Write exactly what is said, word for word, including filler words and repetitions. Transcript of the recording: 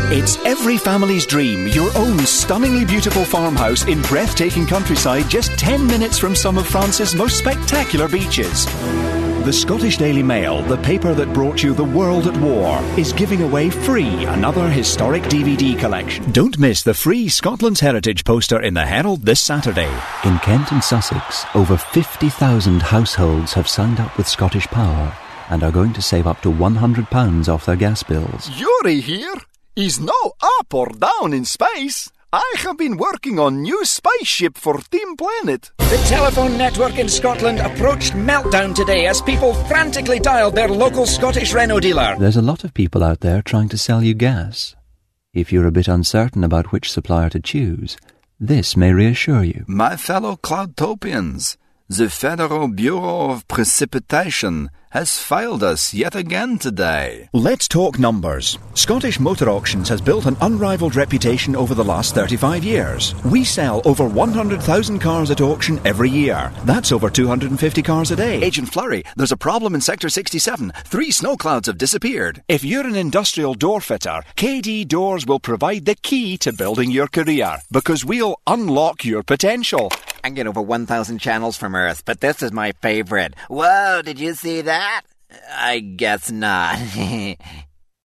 It's every family's dream, your own stunningly beautiful farmhouse in breathtaking countryside just ten minutes from some of France's most spectacular beaches. The Scottish Daily Mail, the paper that brought you The World at War, is giving away free another historic D V D collection. Don't miss the free Scotland's Heritage poster in the Herald this Saturday. In Kent and Sussex, over fifty thousand households have signed up with Scottish Power and are going to save up to one hundred pounds off their gas bills. Yuri here is no up or down in space. I have been working on new spaceship for Team Planet. The telephone network in Scotland approached meltdown today as people frantically dialed their local Scottish Renault dealer. There's a lot of people out there trying to sell you gas. If you're a bit uncertain about which supplier to choose, this may reassure you. My fellow Cloudtopians, the Federal Bureau of Precipitation has failed us yet again today. Let's talk numbers. Scottish Motor Auctions has built an unrivalled reputation over the last thirty-five years. We sell over one hundred thousand cars at auction every year. That's over two hundred fifty cars a day. Agent Flurry, there's a problem in Sector sixty-seven. Three snow clouds have disappeared. If you're an industrial door fitter, K D Doors will provide the key to building your career, because we'll unlock your potential. I get over one thousand channels from Earth, but this is my favorite. Whoa, did you see that? I guess not.